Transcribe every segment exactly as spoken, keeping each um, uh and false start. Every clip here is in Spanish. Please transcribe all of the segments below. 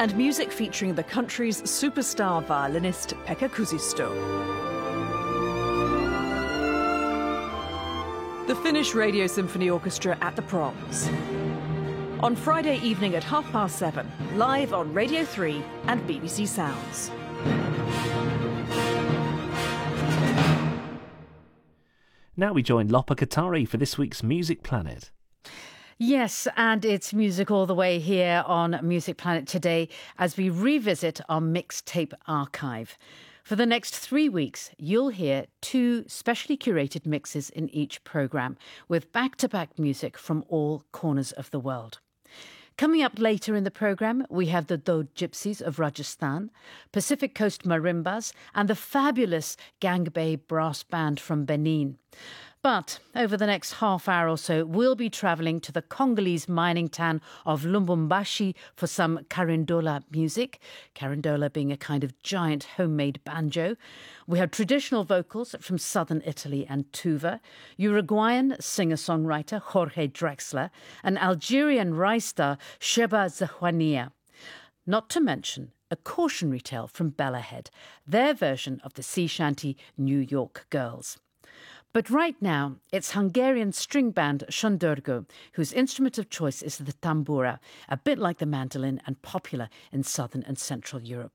and music featuring the country's superstar violinist Pekka Kuusisto. The Finnish Radio Symphony Orchestra at the Proms. On Friday evening at half past seven, live on Radio three and B B C Sounds. Now we join Lopa Katari for this week's Music Planet. Yes, and it's music all the way here on Music Planet today as we revisit our mixtape archive. For the next three weeks, you'll hear two specially curated mixes in each programme with back-to-back music from all corners of the world. Coming up later in the programme, we have the Dode Gypsies of Rajasthan, Pacific Coast Marimbas and the fabulous Gangbei Brass Band from Benin. But over the next half hour or so, we'll be travelling to the Congolese mining town of Lubumbashi for some carindola music, carindola being a kind of giant homemade banjo. We have traditional vocals from southern Italy and Tuva, Uruguayan singer-songwriter Jorge Drexler, and Algerian rice star Sheba Zahwania. Not to mention a cautionary tale from Bellahead, their version of the sea shanty New York Girls. But right now, it's Hungarian string band Sundurgo, whose instrument of choice is the tambura, a bit like the mandolin and popular in southern and central Europe.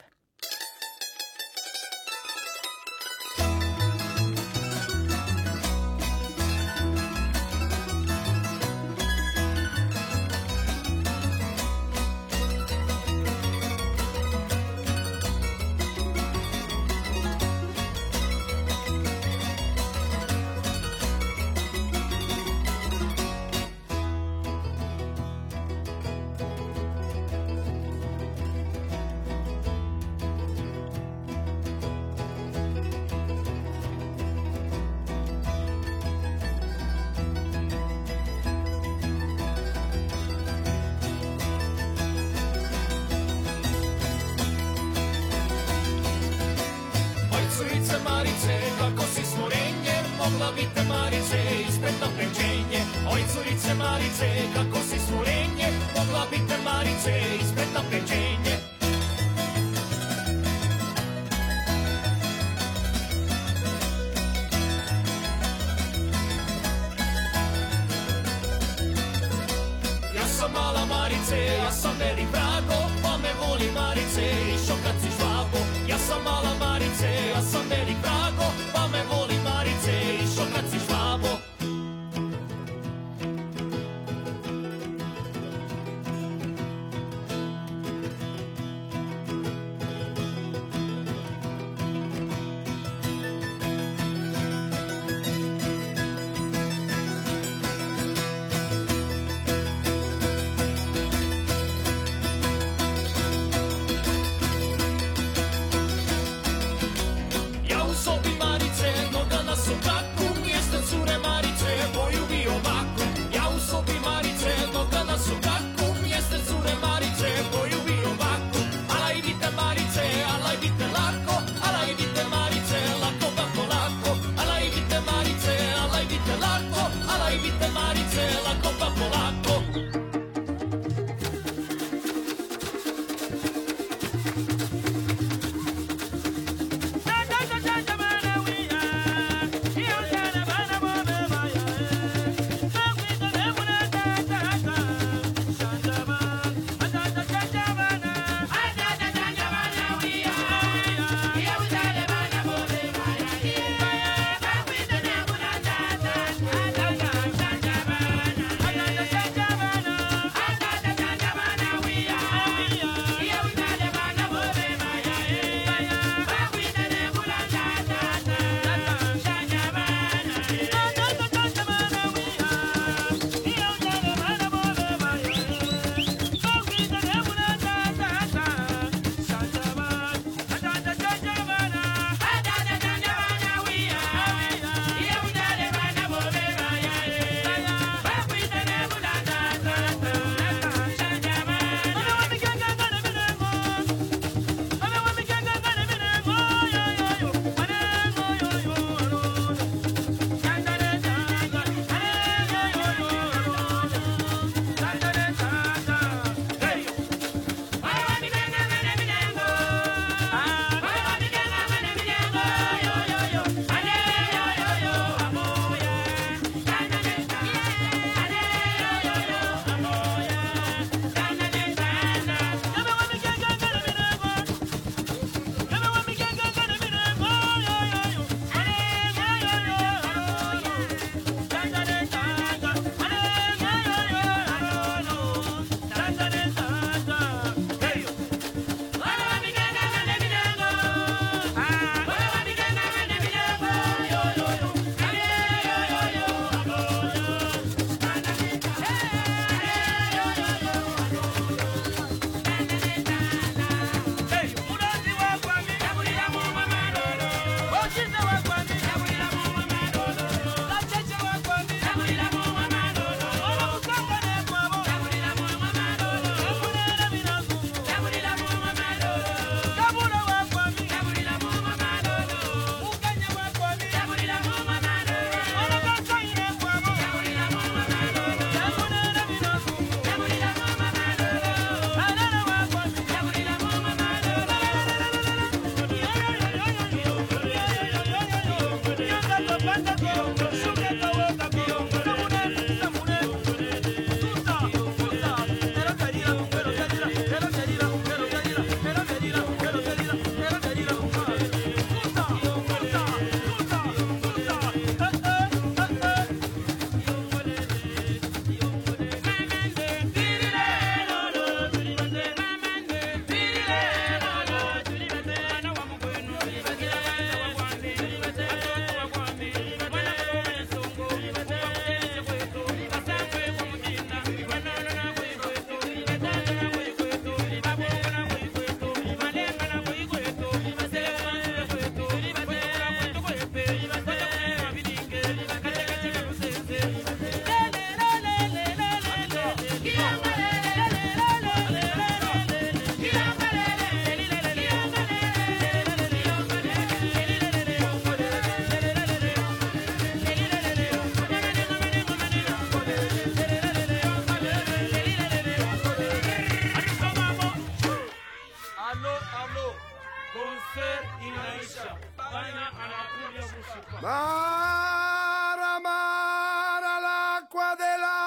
Mara, mara, l'acqua della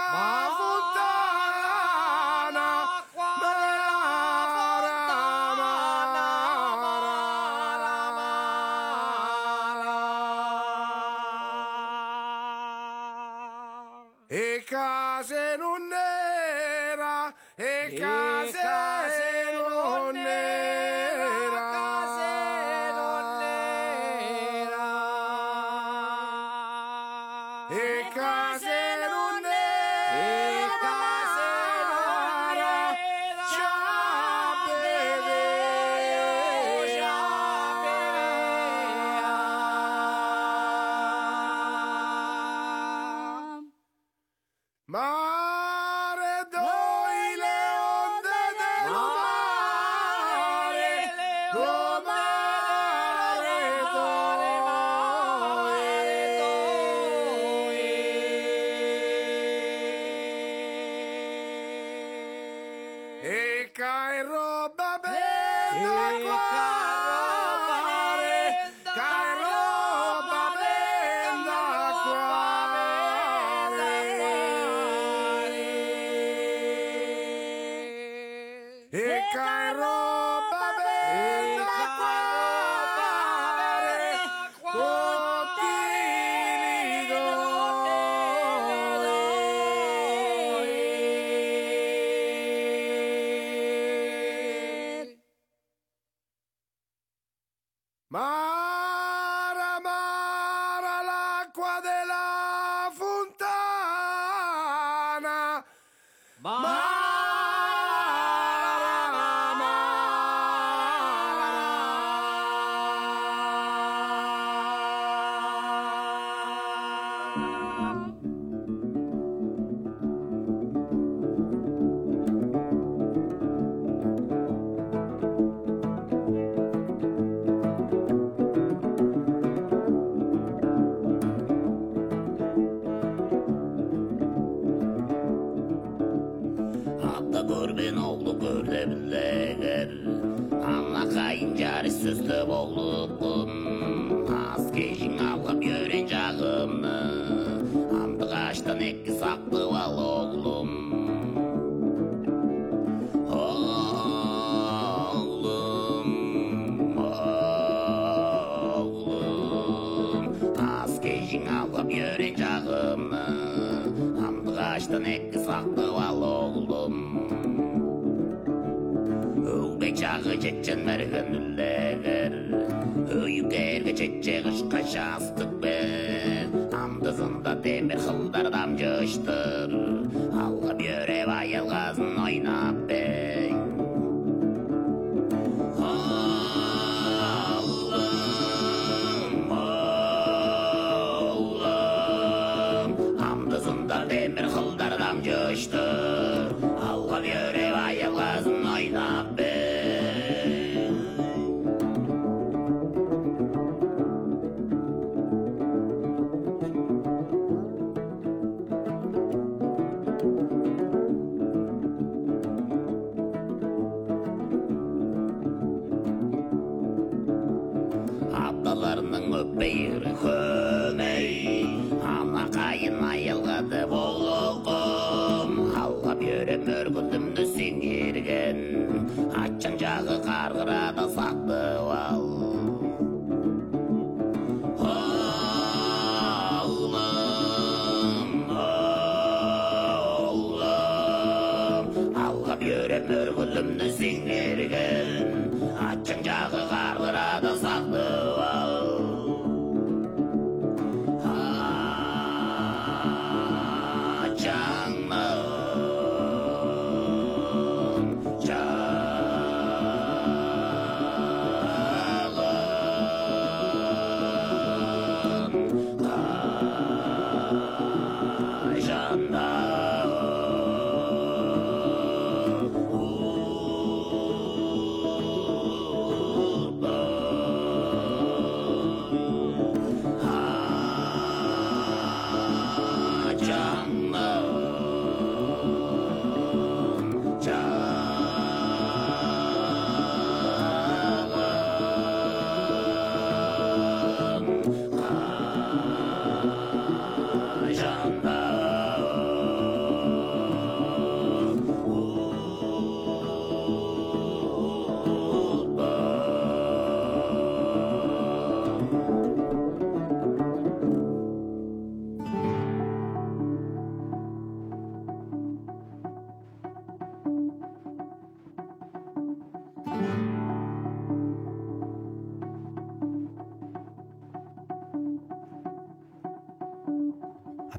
fontana. Mara, mara, e case non nera, e case non nera, e case non nera, già vedea. Mare doi le onde del mare, lo mare doi, e cae roba bella quare, cae roba bella quare, e cae roba bella quare, cottili d'oi. Mara, mara, l'acqua della fontana. Mara, Abda görben oğlu görde bileger, anla kayın cari süslü oğlum. Az keşin algıp yören cağımı, amdı kaçtan ekki saklı val oğlum. Oğlum, oğlum, az keşin algıp yören cağımı, amdı kaçtan ekki saklı val oğlum. Övbek çağı çetçen mergen ülleger, öyük erge çetçe kışka şastık ben. Amdızında demir hıldardan coştur, algıp yöre vayel gazın oynap ben. Oğlum, oğlum, amdızında demir hıldardan coştur, algıp yöre vayel gazın oynap ben. Abdalarının öpeyir hömey, ana kayın ayılgadı boğulum. Algap yörem örgütümdü sen yergen, açın jağı kargırada saklı val. Oğlum, oğlum, algap yörem örgütümdü sen yergen, açın jağı kargırada saklı val. Ooh.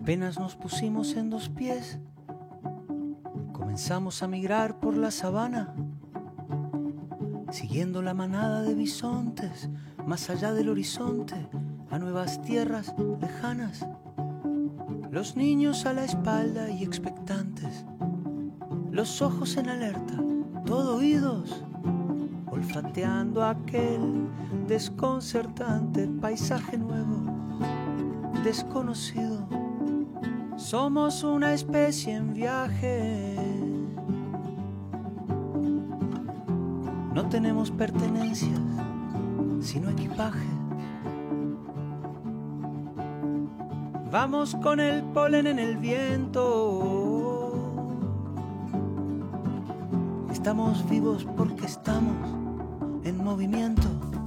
Apenas nos pusimos en dos pies, comenzamos a migrar por la sabana, siguiendo la manada de bisontes, más allá del horizonte, a nuevas tierras lejanas. Los niños a la espalda y expectantes, los ojos en alerta, todo oídos, olfateando aquel desconcertante paisaje nuevo, desconocido. Somos una especie en viaje. No tenemos pertenencias, sino equipaje. Vamos con el polen en el viento. Estamos vivos porque estamos en movimiento.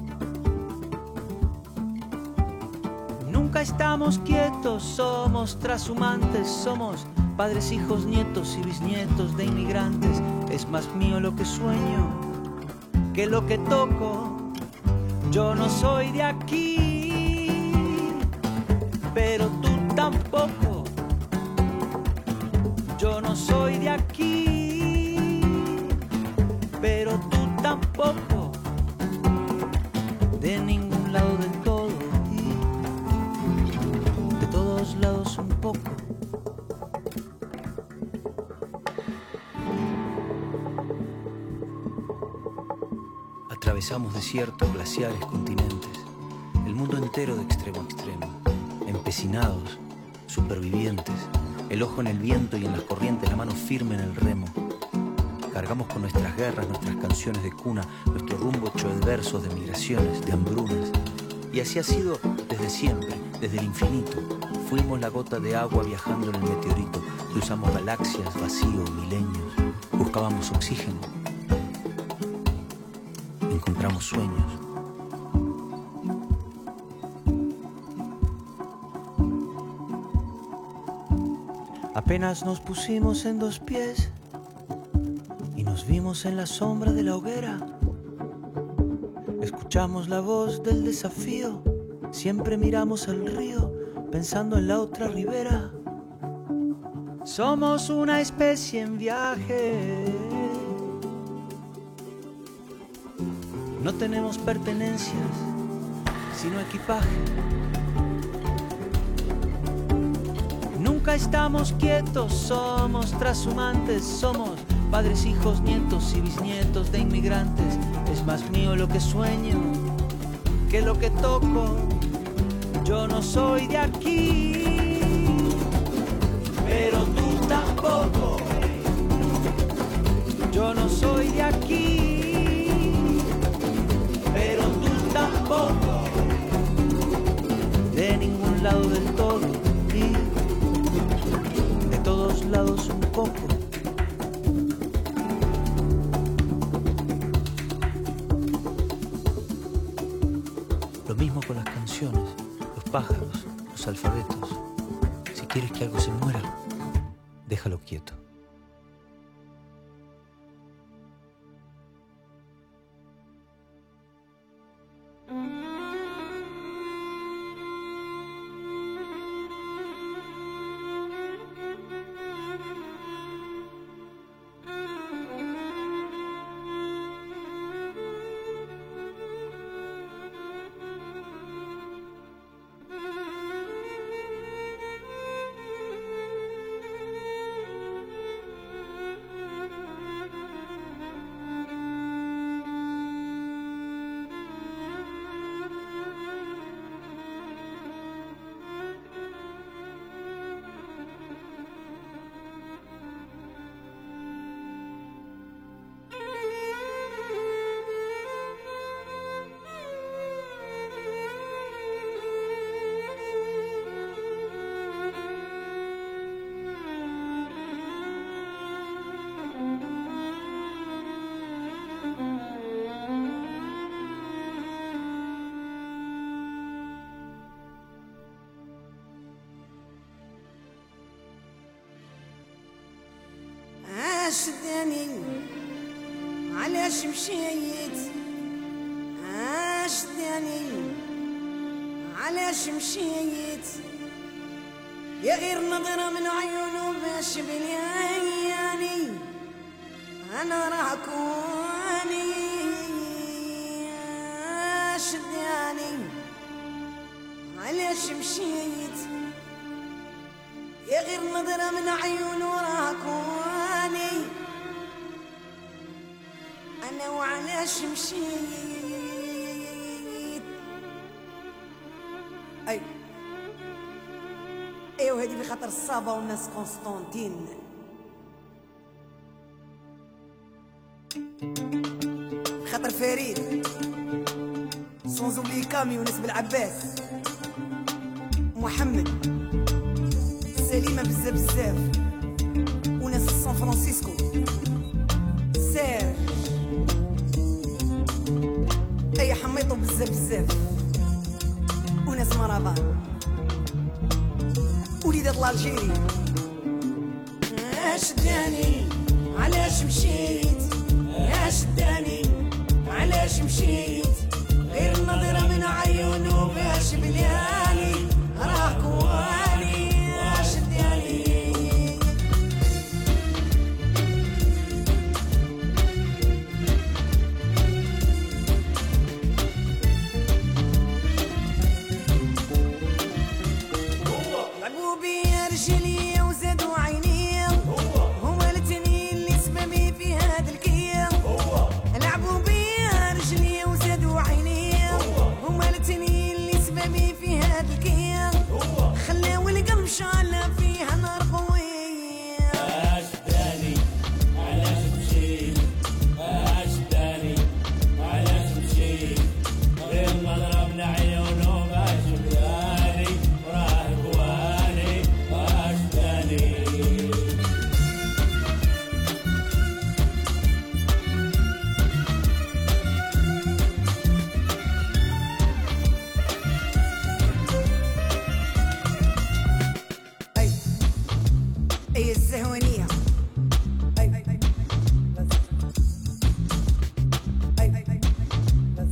Nunca estamos quietos, somos trashumantes, somos padres, hijos, nietos y bisnietos de inmigrantes. Es más mío lo que sueño que lo que toco. Yo no soy de aquí, pero tú tampoco. Yo no soy de aquí, pero tú tampoco. De ningún lado del todo y de todos lados un poco. Atravesamos desiertos, glaciares, continentes, el mundo entero de extremo a extremo, empecinados, supervivientes, el ojo en el viento y en las corrientes, la mano firme en el remo. Cargamos con nuestras guerras, nuestras canciones de cuna, nuestro rumbo hecho de versos, de migraciones, de hambrunas. Y así ha sido desde siempre, desde el infinito. Fuimos la gota de agua viajando en el meteorito, cruzamos galaxias, vacío, milenios, buscábamos oxígeno. Encontramos sueños. Apenas nos pusimos en dos pies y nos vimos en la sombra de la hoguera. Escuchamos la voz del desafío, siempre miramos al río pensando en la otra ribera. Somos una especie en viaje. No tenemos pertenencias, sino equipaje. Nunca estamos quietos, somos trashumantes, somos padres, hijos, nietos y bisnietos de inmigrantes. Es más mío lo que sueño que lo que toco. Yo no soy de aquí, pero tú tampoco. Yo no soy de aquí, pero tú tampoco. De ningún lado del todo y de todos lados un poco. Lo mismo con las canciones, los pájaros, los alfabetos. Si quieres que algo se muera, déjalo quieto. شداني علاش مشيت شداني علاش مشيت يا غير نظرة من عيونه باش بلياني أنا راكوني شداني علاش مشيت يا غير نظرة من عيونه راكوني أنا وعلاش مشيت. أي ايوا هادي بخاطر الصابة والناس قسطنطين. بخاطر فريد سونز اوبلي كامي وناس بالعباس محمد سليمة بزاف بزاف وناس سان فرانسيسكو سير اي حميطو بزاف بزاف وناس مرابان وليدات الالجيري. اش داني علاش مشيت اش داني علاش مشيت غير النظرة من عيونه باش بلياني راك واني اش داني. لعبوا بيا رجلي وزادوا عيني هما التنين اللي سببي في هذا الكيل. لعبوا بيا رجلي وزادوا عيني هما التنين اللي سببي في هذا الكيل. خلاو القلب شعلة فيها نار قوية. اش داني علاش مشيت اش داني علاش مشيت غير نظرة من عيونه باش بلاني وراه كواني اش داني. اي اي الزهوانية اي اي بس اي اي بس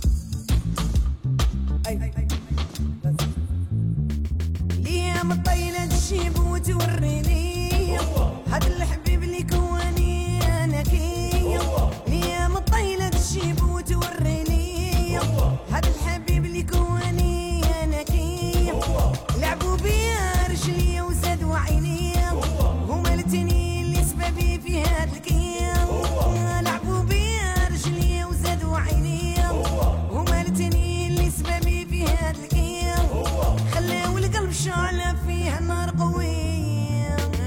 اي اي بس ليا مطيلة تجيب وتوريني هاد الحبيب اللي كواني انا كي. ليا مطيلة تجيب وتوريني هاد الحبيب اللي كواني انا كي. لعبوا بيا رجلي وزادوا عيني هما التنين اللي سببي في هاد الكيل. لعبوا بيا رجلي وزادوا عيني هما التنين اللي سببي في هاد الكيل. خلاو القلب شعلة فيها نار قوية.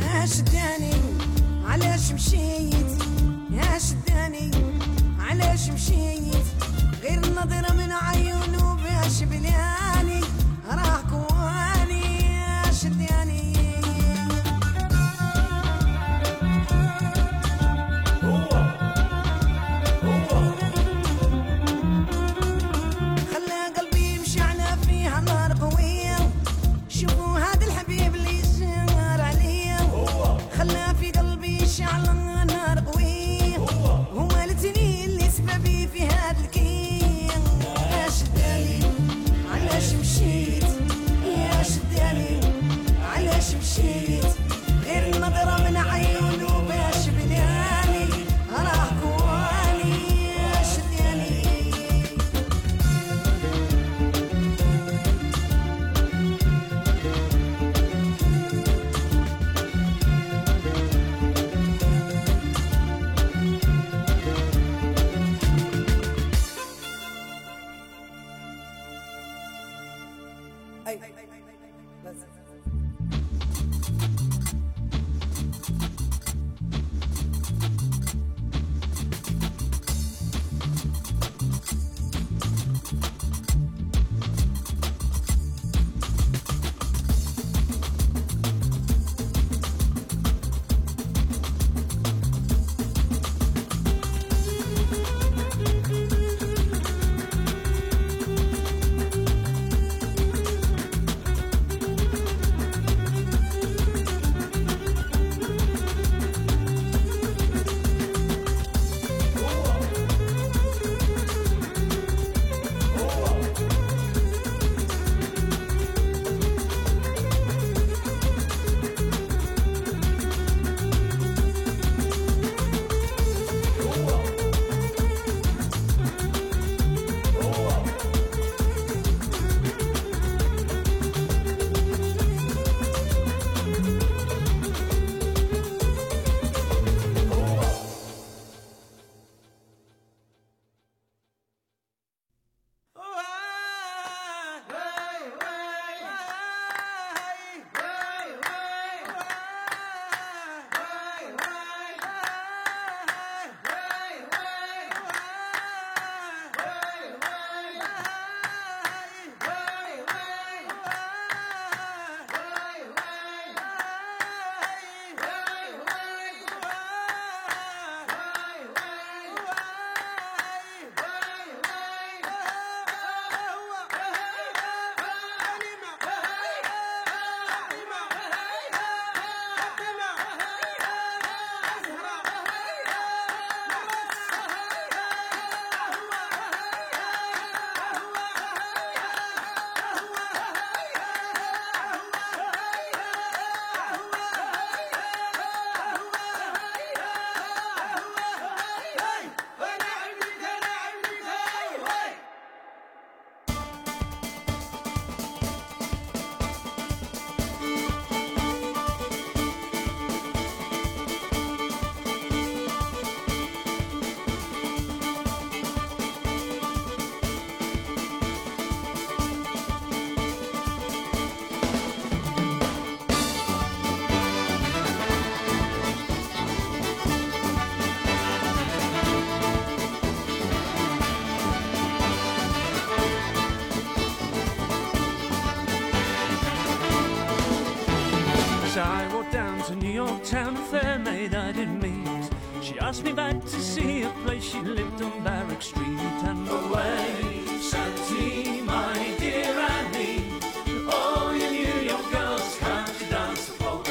asked me back to see a place she lived on Barrack Street. And away, Santee, my dear Annie, oh, you New York girls, can't you dance the polka?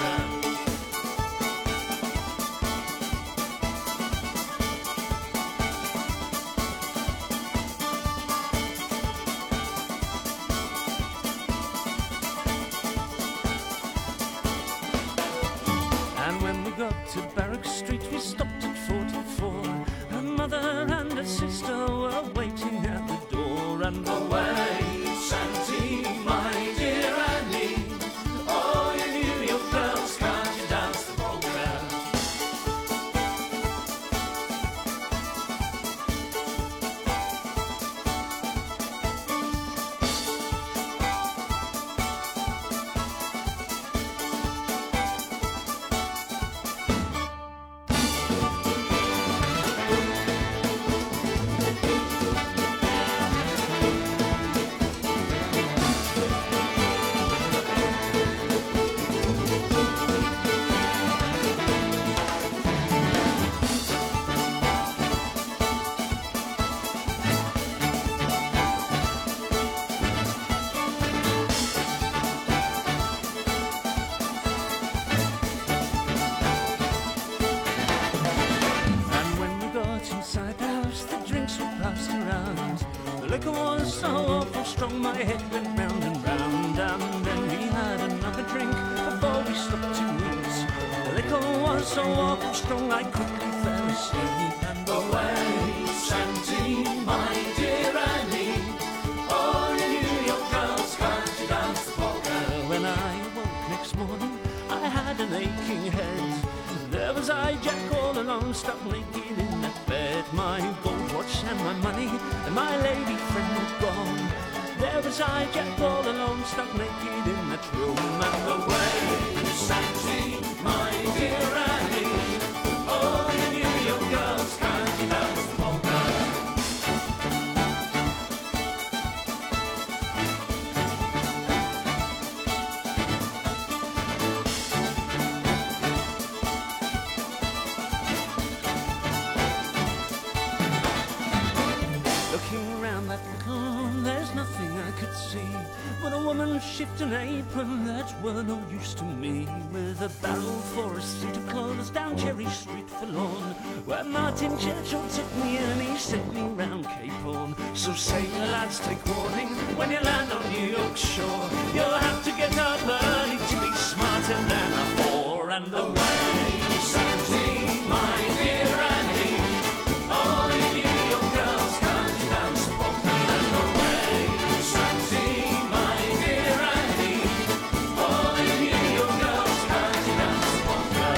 To Barrack Street we stopped at forty-four. Her mother and her sister were waiting at the door. And away, Santee, my dear Annie, oh, you New York girls, can't you dance the polka? My head went round and round, and then we had another drink before we stopped to eat. The liquor was so awful strong I quickly fell asleep. And away, Santee, my dear Annie, oh, you New York girls, can't you dance the polka? When I awoke next morning, I had an aching head. There was I, Jack, all alone, stuck naked in that bed. My gold watch and my money and my lady friend were gone. There was I, Jack, all alone, stuck naked in that room. And away, Santee, my dear Annie, oh, you New York girls, can't you dance the polka? Looking around that little room, there's nothing I could see but a woman shift an apron that were no use to me, with a barrel for a suit of clothes down Cherry Street forlorn, where Martin Churchill took me and he sent me round Cape Horn. So sailor lads, take warning, when you land on New York shore, you'll have to get up early to be smarter than a whore. And away, Santee, my dear Annie, all you New York girls, can't you dance the polka? And away, Santee, my dear Annie, all you New York girls, can't you dance the polka?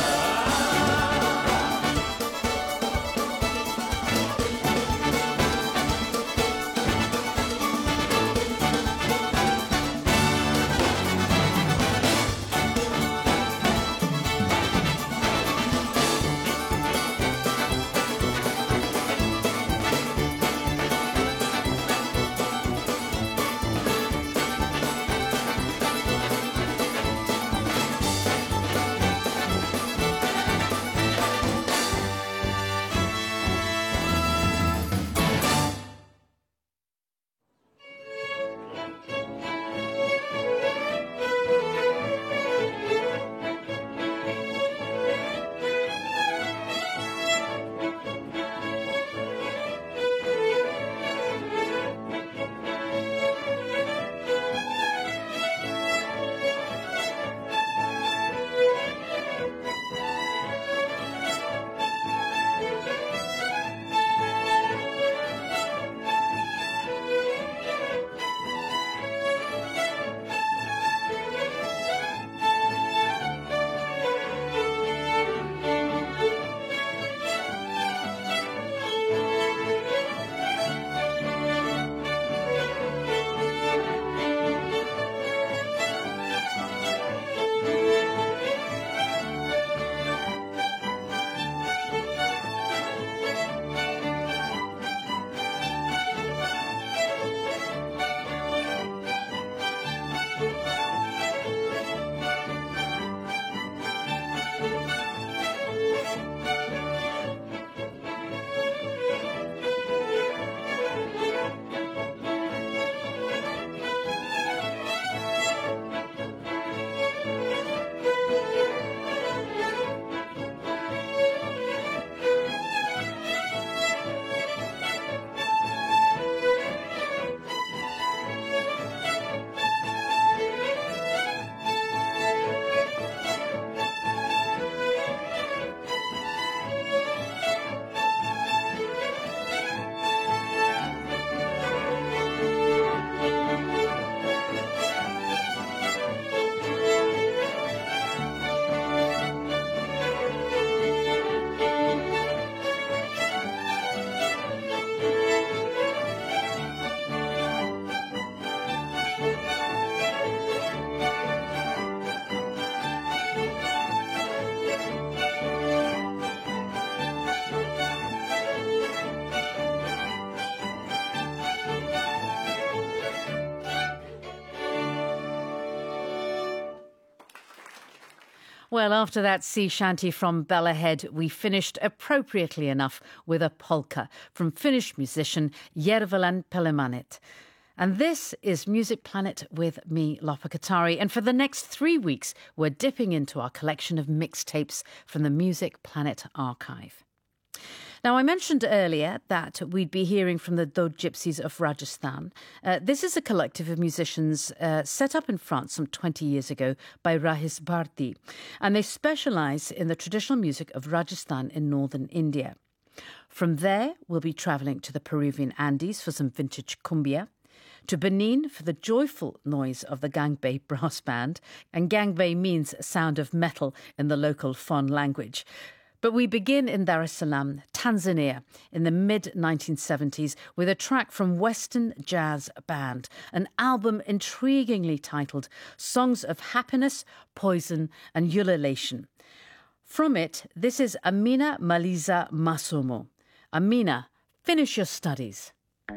Well, after that sea shanty from Bella Head, we finished appropriately enough with a polka from Finnish musician Järvelän Pelimanit. And this is Music Planet with me, Loppa Katari. And for the next three weeks, we're dipping into our collection of mixtapes from the Music Planet archive. Now, I mentioned earlier that we'd be hearing from the Dod Gypsies of Rajasthan. Uh, this is a collective of musicians uh, set up in France some twenty years ago by Rahis Bharti, and they specialise in the traditional music of Rajasthan in northern India. From there, we'll be travelling to the Peruvian Andes for some vintage cumbia, to Benin for the joyful noise of the Gangbei brass band, and Gangbei means sound of metal in the local Fon language. But we begin in Dar es Salaam, Tanzania, in the mid nineteen seventies with a track from Western Jazz Band, an album intriguingly titled Songs of Happiness, Poison and Ululation. From it, this is Amina Maliza Masomo. Amina, finish your studies.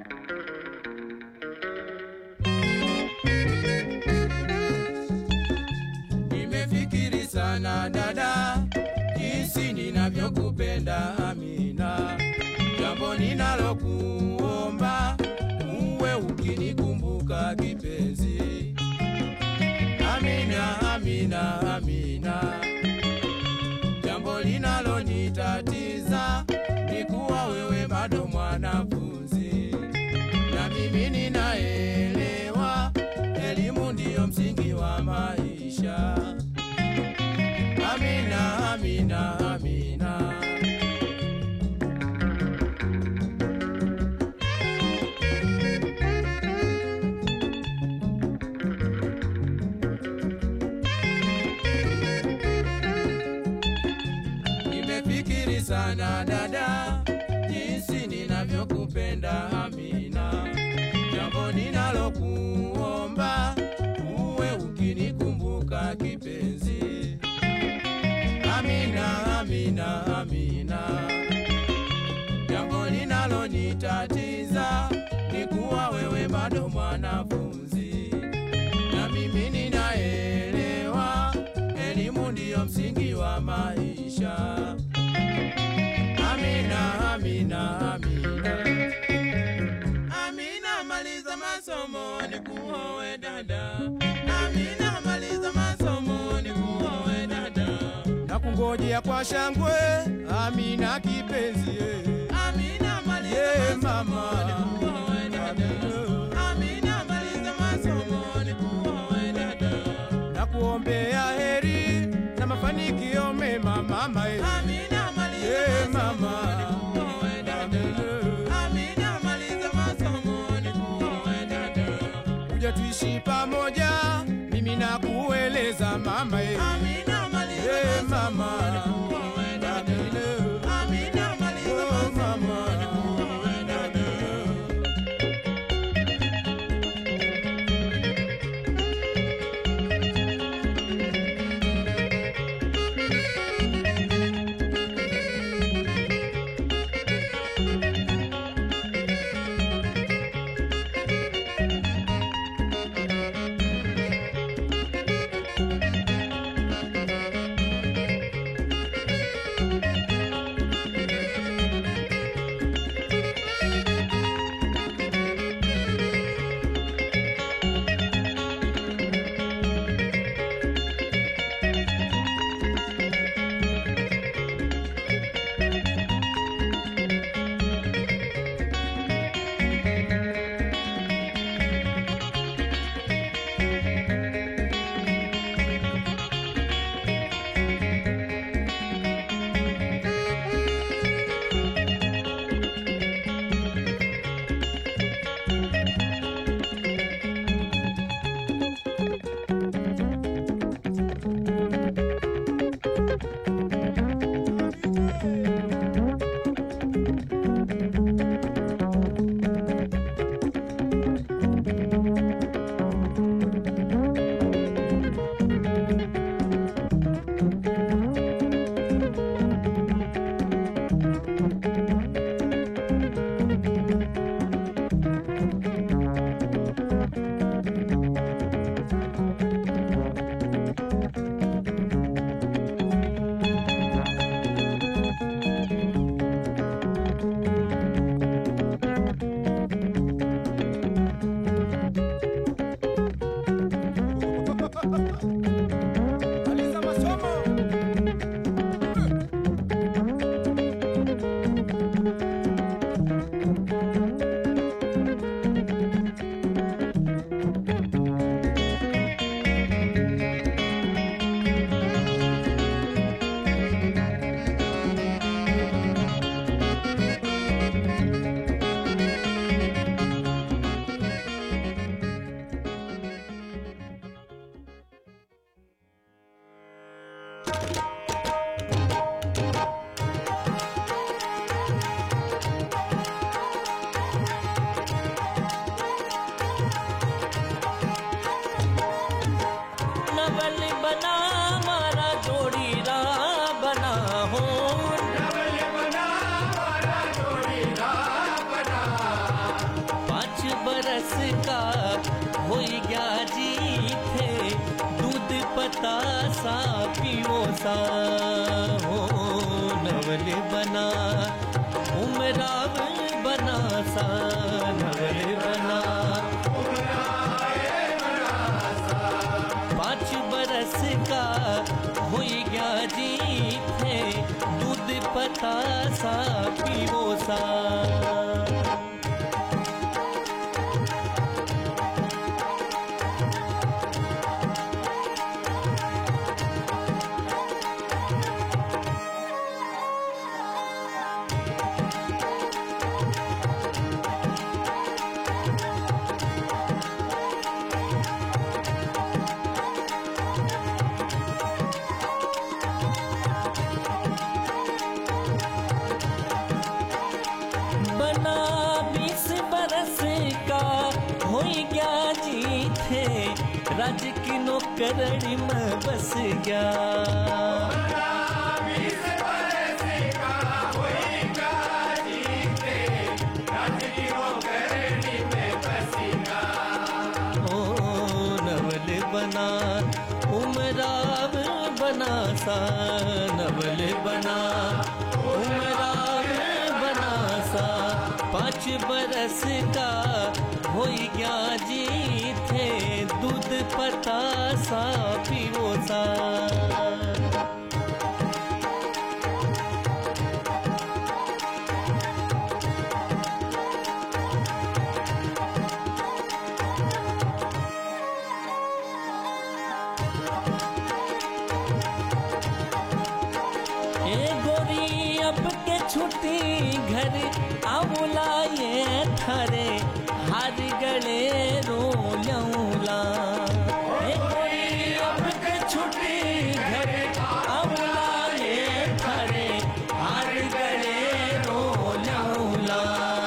Nimefikiri sana dada, jinsi ninavyokupenda Amina, jambo ninalokuomba uwe ukinikumbuka kipenzi. Amina, Amina, Amina, jambo linalonitatiza ni kuwa wewe bado mwanafunzi, na mimi ninaelewa elimu ndiyo msingi wa maisha. Amina, Amina, Amina. Nimefikiri sana dada, jinsi ninavyokupenda Amina, jambo ninalokuomba uwe ukinikumbuka kipenzi. Amina, Amina, Amina, jambo linalonitatiza ni kuwa wewe bado mwanafunzi, na mimi ninaelewa elimu ndiyo msingi wa maisha. Amina, Amina, Amina, Amina, maliza masomo nikuoe dada. Amina, maliza masomo nikuoe dada. Nakungojea kwa shangwe, Amina kipenzi. Amina, maliza yeah, masomo nikuoe dada. Amina, maliza masomo nikuoe dada. Nakuombea heri na mafanikio mema mama. Amina, maliza yeah, mama nikuoe dada. Amina, maliza masomo nikuoe dada. Kuja tuishi pamoja, mimi nakueleza mama. Amina, maliza yeah, mama nikuoe dada. Amina, maliza masomo nikuoe dada. पता सा पीवो सा हो नवल बना उमराव बना सा नवल बना पाँच बरस का हो गया जी थे दूध पता सा पीवो सा राज की नौकरनी में बस गया बीस बरस का होई गया जीते राज की नौकरनी में बस गया ओ नवल बना उमराव बना सा नवल बना उमराव बना सा पाँच बरस का होई गया जी थे दूध पता सा पीवो सा ए गोरी अब के छुट्टी घर आउला ये थारे हार गले रो लौला अब के छुट्टी घर आउला ये थारे हार गले रो लौला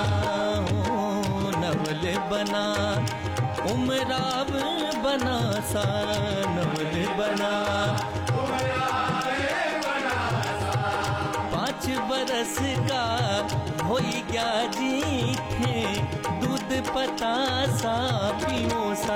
नवल बना उमराव बना सा नवल बना पाँच बरस का होई गया जी थे दूध पता सा पीवो सा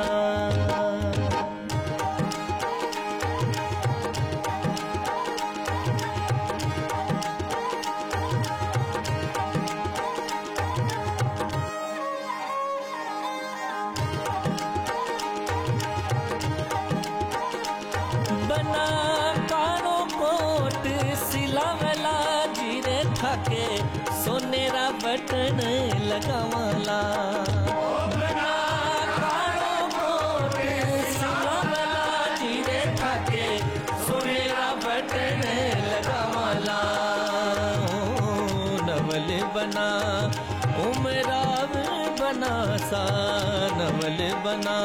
बना कानो कोट सिलावला जीरे थाके सोनेरा बटन लगावला बना कानो कोट सिलावला जीरे थाके सोनेरा बटन लगावला नवल बना उमराव बना सा नवल बना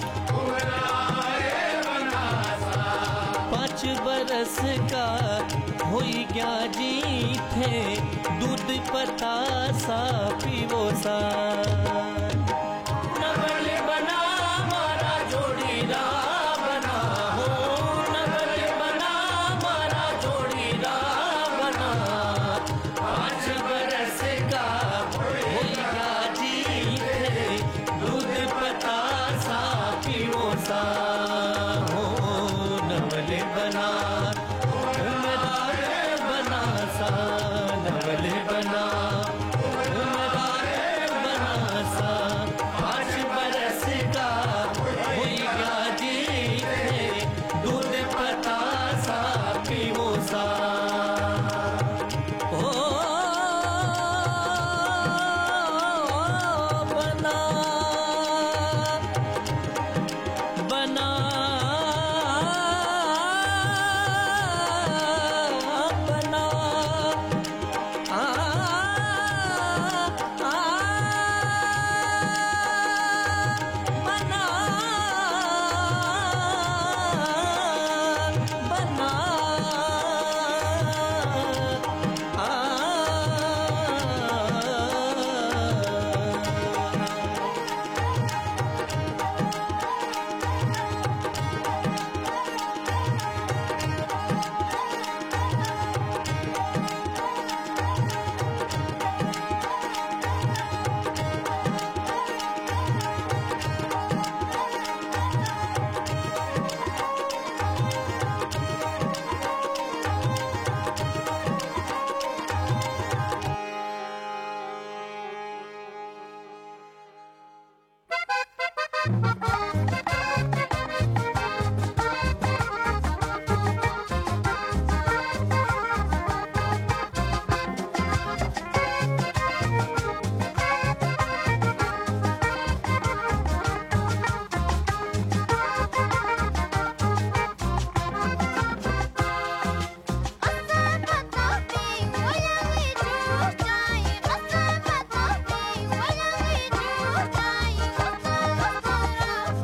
पाँच बरस का होई गया जी थे दूध पता सा पीवो सा नवल बना मारा जोड़ीरा बना हो नवल बना मारा जोड़ीरा बना पाँच बरस का होई गया जी थे दूध पता सा पीवो सा नवल बना उमराव बना सा नवल बना उमराव बना Thank you.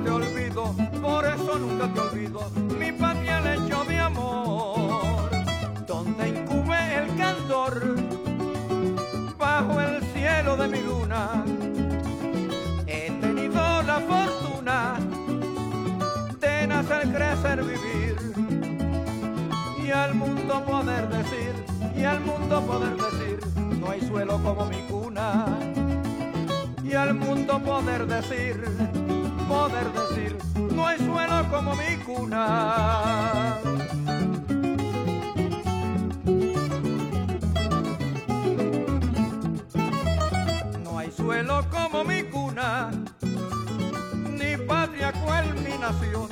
te olvido, por eso nunca te olvido, mi patria lecho de amor, donde incube el candor, bajo el cielo de mi luna, he tenido la fortuna de nacer, crecer, vivir, y al mundo poder decir, y al mundo poder decir, no hay suelo como mi cuna, y al mundo poder decir, poder decir, no hay suelo como mi cuna. No hay suelo como mi cuna, ni patria cual mi nación.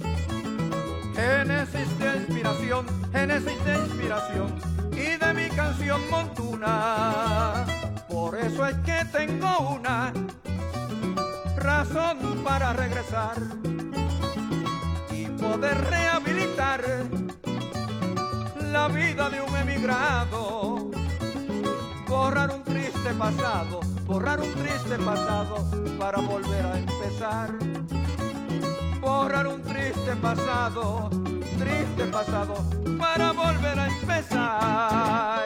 Génesis de inspiración, génesis de inspiración, y de mi canción montuna. Por eso es que tengo una razón para regresar y poder rehabilitar la vida de un emigrado, borrar un triste pasado, borrar un triste pasado para volver a empezar, borrar un triste pasado, triste pasado para volver a empezar.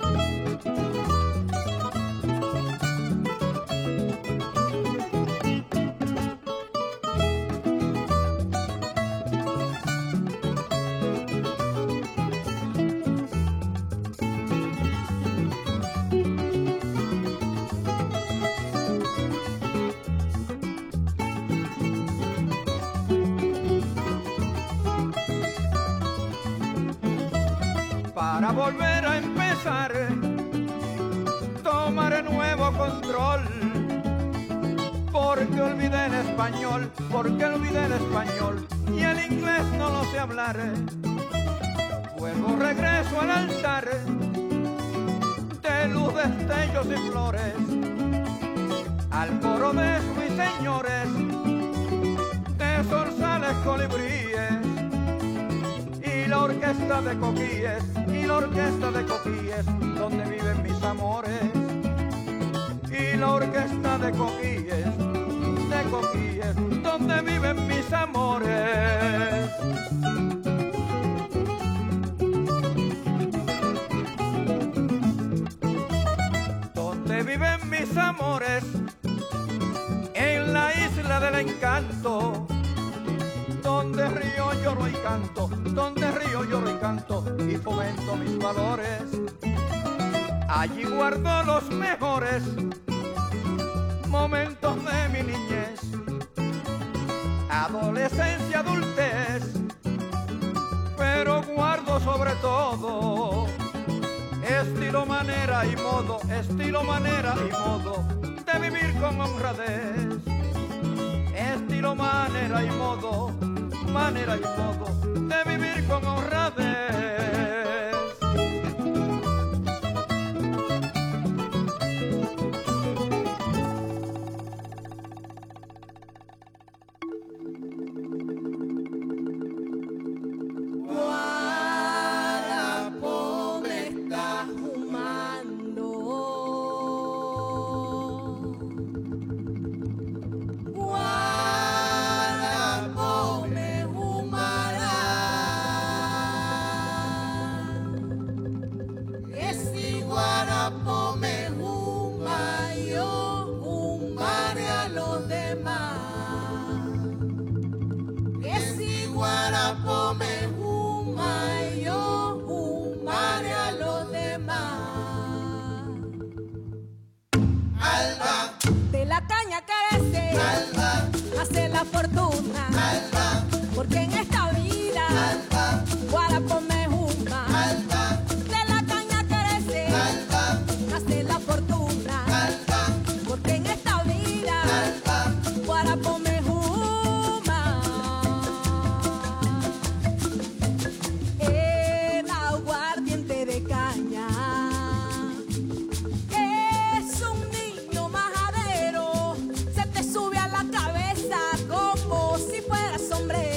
Para volver a empezar, tomaré nuevo control, porque olvidé el español, porque olvidé el español, y el inglés no lo sé hablar. Luego regreso al altar, de luz, destellos y flores, al coro de ruiseñores, de zorzales, colibríes, y la orquesta de coquíes, y la orquesta de coquíes, donde viven mis amores, y la orquesta de coquíes, de coquíes, donde viven mis amores. Donde viven mis amores, en la isla del encanto, donde río, lloro y canto, donde río, lloro y canto, y fomento mis valores. Allí guardo los mejores momentos de mi niñez, adolescencia, adultez, pero guardo sobre todo estilo, manera y modo, estilo, manera y modo de vivir con honradez, estilo, manera y modo, manera y modo de vivir con honradez. Guarapo me está fumando, guarapo me fumará, ese guarapo me fuma, yo fumaré a los demás. Ese guarapo me fuma, yo fumaré a los demás. Alba, de la caña crece, Alba, hace la fortuna, Alba, porque en esta vida, Alba, guarapo me fuma, Alba, de la caña crece, Alba, hace la fortuna, Alba, porque en esta vida, Alba, guarapo me fuma. El aguardiente de caña es un niño majadero, se te sube a la cabeza como si fuera sombrero.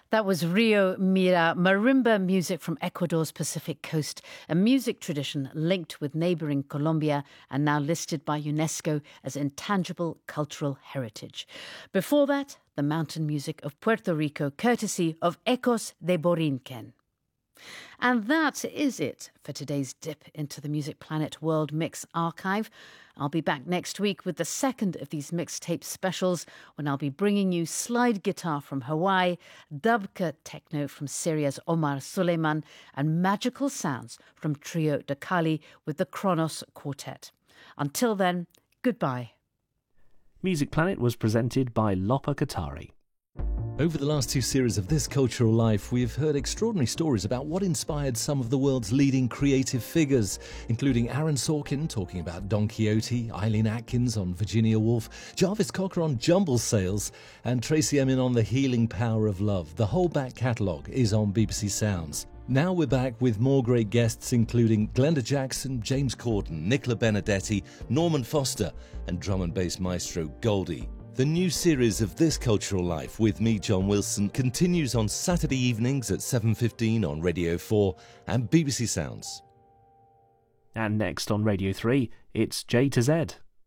That was Rio Mira, marimba music from Ecuador's Pacific coast, a music tradition linked with neighbouring Colombia and now listed by UNESCO as intangible cultural heritage. Before that, the mountain music of Puerto Rico, courtesy of Ecos de Borinquen. And that is it for today's dip into the Music Planet World Mix Archive. I'll be back next week with the second of these mixtape specials when I'll be bringing you slide guitar from Hawaii, dubca techno from Syria's Omar Suleiman, and magical sounds from Trio de Cali with the Kronos Quartet. Until then, goodbye. Music Planet was presented by Lopa Katari. Over the last two series of This Cultural Life, we've heard extraordinary stories about what inspired some of the world's leading creative figures, including Aaron Sorkin talking about Don Quixote, Eileen Atkins on Virginia Woolf, Jarvis Cocker on Jumble Sales, and Tracy Emin on The Healing Power of Love. The whole back catalogue is on B B C Sounds. Now we're back with more great guests, including Glenda Jackson, James Corden, Nicola Benedetti, Norman Foster, and drum and bass maestro Goldie. The new series of This Cultural Life with me, John Wilson, continues on Saturday evenings at seven fifteen on Radio four and B B C Sounds. And next on Radio three, it's J to Z.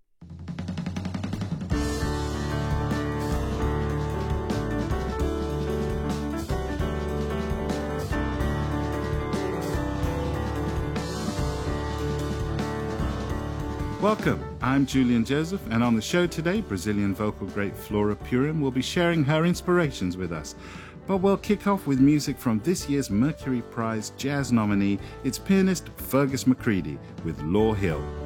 Welcome, I'm Julian Joseph, and on the show today, Brazilian vocal great Flora Purim will be sharing her inspirations with us. But we'll kick off with music from this year's Mercury Prize Jazz nominee, it's pianist Fergus McCready with Law Hill.